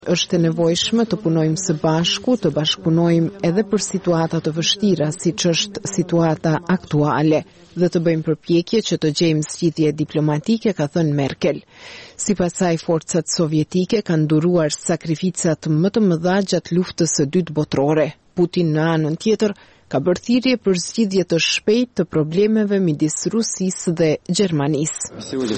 Është e nevojshme të punojmë së bashku, të bashkëpunojmë edhe për situata të vështira, siç është situata aktuale, dhe të bëjmë përpjekje që të gjejmë zgjidhje diplomatike, ka thënë Merkel. Sipas saj, forcat sovjetike kanë duruar sakrificat më të mëdha gjatë luftës së dytë botërore. Putin në anën tjetër ka bërë thirrje për zgjidhje të shpejtë të problemeve midis Rusisë dhe Gjermanisë.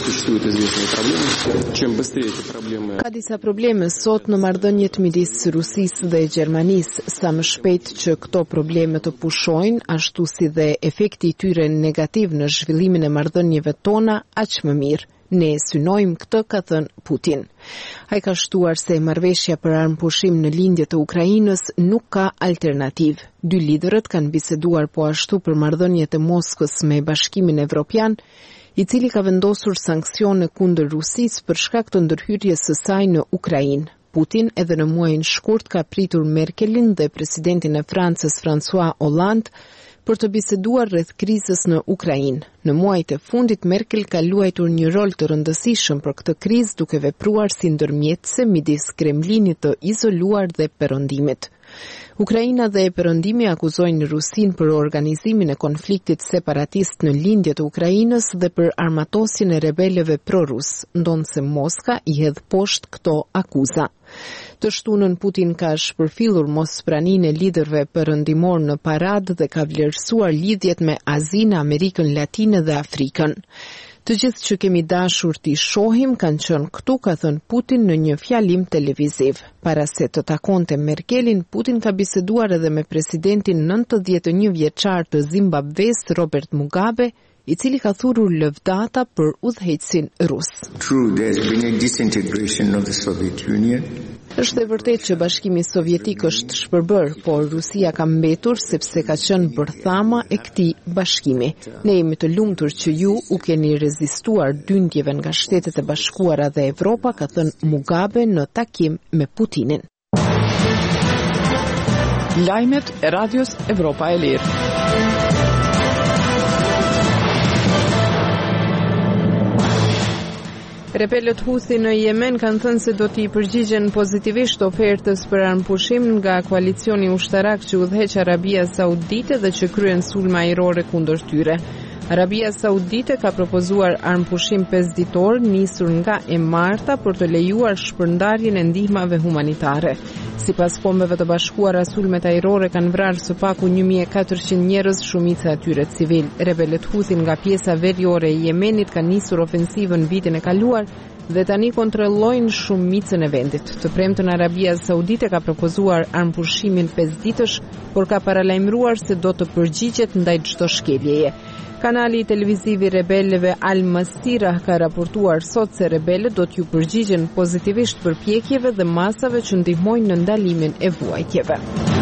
Ka disa probleme sot në marrëdhëniet midis Rusisë dhe Gjermanisë, sa më shpejt që këto probleme të pushojnë, ashtu si dhe efekti i tyre negativ në zhvillimin e marrëdhënieve tona, aq më mirë. Ne synojmë këtë, ka thënë Putin. Ai ka shtuar se marrëveshja për armëpushim në lindje të Ukrainës nuk ka alternativë. Dy liderët kanë biseduar po ashtu për marrëdhëniet e Moskës me Bashkimin Evropian, i cili ka vendosur sanksione kundër Rusisë për shkak të ndërhyrjes së saj në Ukrainë. Putin edhe në muajin shkurt ka pritur Merkelin dhe presidentin e Francës François Hollande për të biseduar rreth krizës në Ukrainë. Në muajt e fundit, Merkel ka luajtur një rol të rëndësishëm për këtë krizë, duke vepruar si ndërmjetëse midis Kremlinit të izoluar dhe perëndimit. Ukraina dhe perëndimi akuzojnë Rusinë për organizimin e konfliktit separatist në lindje të Ukrainës dhe për armatosjen e rebelëve pro-rus, ndonse Moska i hedh poshtë këto akuza. Të shtunën Putin ka shpërfillur mospraninë e liderëve perëndimor në paradë dhe ka vlerësuar lidhjet me Azinë, Amerikën Latine dhe Afrikën. Të gjithë që kemi dashur t'i shohim kanë qenë këtu, ka thënë Putin në një fjalim televiziv. Para se të takonte Merkelin, Putin ka biseduar edhe me presidentin 91 vjeçar të Zimbabves, Robert Mugabe, i cili ka thurur lëvdata për udhëheqësin rus. Është e vërtetë që Bashkimi Sovjetik është shpërbër, por Rusia ka mbetur sepse ka qenë bërthama e këtij bashkimi. Ne jemi të lumtur që ju u keni rezistuar dyndjeve nga Shtetet e Bashkuara dhe Evropa, ka thënë Mugabe në takim me Putinin. Lajmet e Radios Evropa e Lirë. Rebelët Houthi në Yemen kanë thënë se do t'i përgjigjen pozitivisht ofertës për armëpushim nga koalicioni ushtarak që udhëheq Arabia Saudite dhe që kryen sulme ajrore kundër tyre. Arabia Saudite ka propozuar armëpushim 5 ditor nisur nga e marta për të lejuar shpërndarjen e ndihmave humanitare. Sipas Kombeve të Bashkuara, sulmet ajrore kanë vrarë së paku 1400 njerëz, shumica e tyre civil. Rebelët Houthi nga pjesa veriore e Yemenit kanë nisur ofensivën vitin e kaluar dhe tani kontrollojnë shumicën e vendit. Të premtën Arabia Saudite ka propozuar armëpushimin 5 ditësh, por ka paralajmëruar se do të përgjigjet ndaj çdo shkeljeje. Kanali televiziv i rebelëve Al Masira ka raportuar sot se rebelët do t'ju përgjigjen pozitivisht përpjekjeve dhe masave që ndihmojnë në ndalimin e vuajtjeve.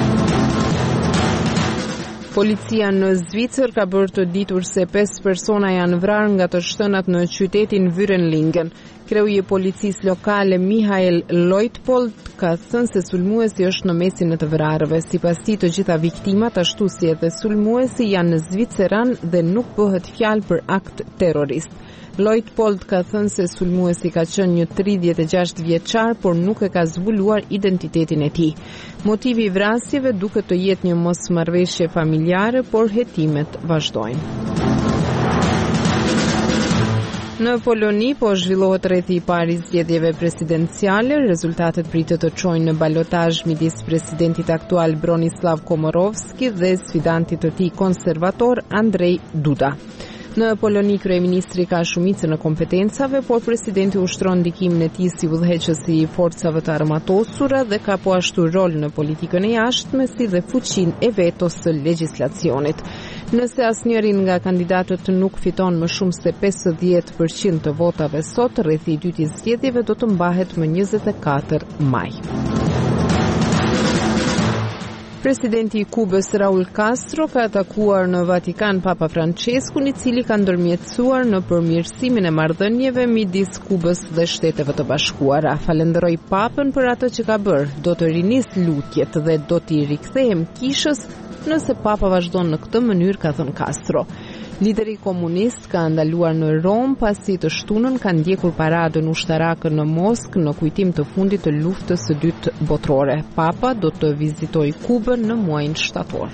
Policia në Zvicër ka bërë të ditur se 5 persona janë vrarë nga të shtënat në qytetin Vyrënlingen. Kreu i policisë lokale Mihael Leutpold ka thënë se sulmuesi është në mesin e të vrarëve. Sipas tij, të gjitha viktimat, ashtu si edhe sulmuesi, janë zviceran dhe nuk bëhet fjalë për akt terrorist. Leutpold ka thënë se sulmuesi ka qenë një 36 vjeçar, por nuk e ka zbuluar identitetin e tij. Motivi i vrasjeve duket të jetë një mosmarrëveshje familjare, por hetimet vazhdojnë. Në Poloni po zhvillohet rrethi i parë i zgjedhjeve presidenciale. Rezultatet pritet të çojnë në balotazh midis presidentit aktual Bronislav Komorowski dhe sfidantit të tij konservator Andrzej Duda. Në Poloni, kryeministri ka shumicën e kompetencave, por presidenti ushtron ndikimin e tij si udhëheqësi i forcave të armatosura dhe ka po ashtu rol në politikën e jashtme, si dhe fuqinë e vetos së legjislacionit. Nëse asnjëri nga kandidatët nuk fiton më shumë se 50% të votave sot, rrethi i dytë i zgjedhjeve do të mbahet më 24 maj. Presidenti i Kubës Raul Castro ka takuar në Vatikan Papa Franceskun, i cili ka ndërmjetësuar në përmirësimin e marrëdhënieve midis Kubës dhe Shteteve të Bashkuara. Falenderoi Papën për atë që ka bërë. Do të rinis lutjet dhe do t'i rikthehem kishës nëse Papa vazhdon në këtë mënyrë, ka thënë Castro. Lideri komunist ka ndaluar në Rom pasi të shtunën ka ndjekur paradën ushtarake në Moskë në kujtim të fundit të luftës së dytë botërore. Papa do të vizitojë Kubën në muajin shtator.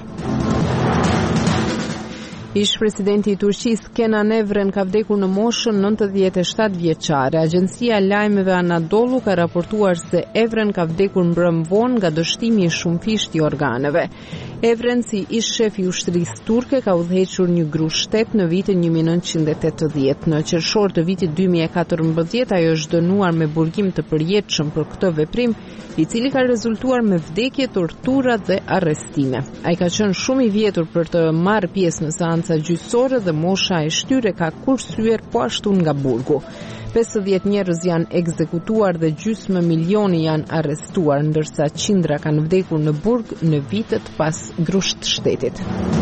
Ish presidenti i Turqisë Kenan Evren ka vdekur në moshën 97 vjeçare. Agjencia e lajmeve Anadolu ka raportuar se Evren ka vdekur mbrëm vonë nga dështimi i shumëfisht i organeve. Evren, si ish shef i ushtrisë turke, ka udhëhequr një gru shtet në vitin 1980. Në qershor të vitit 2014 ajo është dënuar me burgim të përjetshëm për këtë veprim, i cili ka rezultuar me vdekje, tortura dhe arrestime. Ai ka qenë shumë i vjetur për të marrë pjesë në seanca gjyqësore dhe mosha e shtyre ka kursyer po ashtu nga burgu. 50 njerëz janë ekzekutuar dhe gjysmë milioni janë arrestuar, ndërsa qindra kanë vdekur në burg në vitet pas grushtshtetit.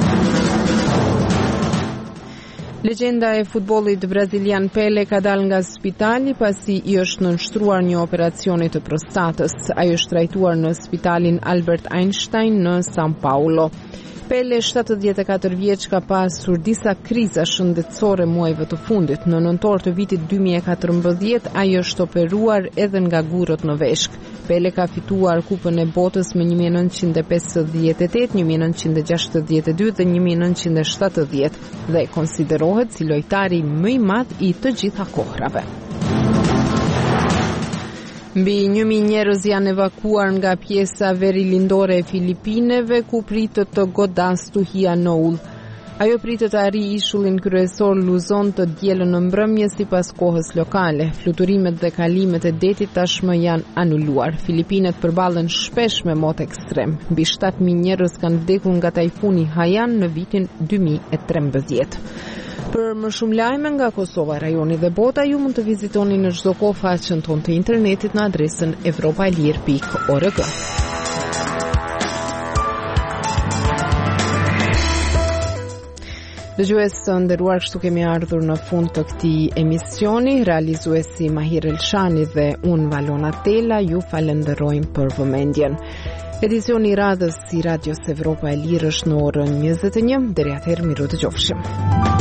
Legjenda e futbollit brazilian Pele ka dalë nga spitali pasi i është nënshtruar një operacioni të prostatës. Ai është trajtuar në spitalin Albert Einstein në São Paulo. Pele, 74 vjeç, ka pasur disa kriza shëndetësore muajve të fundit. Në nëntor të vitit 2014, ai është operuar edhe nga gurët në veshk. Pele ka fituar Kupën e Botës me 1958, 1962 dhe 1970 dhe konsiderohet si lojtari më i madh i të gjitha kohrave. Mbi 1000 njerëz janë evakuar nga pjesa verilindore e Filipineve ku pritet të godas stuhia në ull. Ajo pritet të arrijë ishullin kryesor Luzon të dielën në mbrëmje sipas kohës lokale. Fluturimet dhe kalimet e detit tashmë janë anuluar. Filipinet përballen shpesh me mot ekstrem. Mbi 7000 njerëz kanë vdekur nga tajfuni Haiyan në vitin 2013. Për më shumë lajme nga Kosova, rajoni dhe bota, ju mund të vizitoni në çdo kohë faqen tonë të internetit në adresën evropaelir.org. Dëgjues të nderuar, kështu kemi ardhur në fund të këtij emisioni. Realizuesi Mahir Elshani dhe unë Valona Tela ju falenderojmë për vëmendjen. Edicioni i radhës i Radios Evropa e Lirë është në orën 21. Deri atëherë, miru dëgjofshim.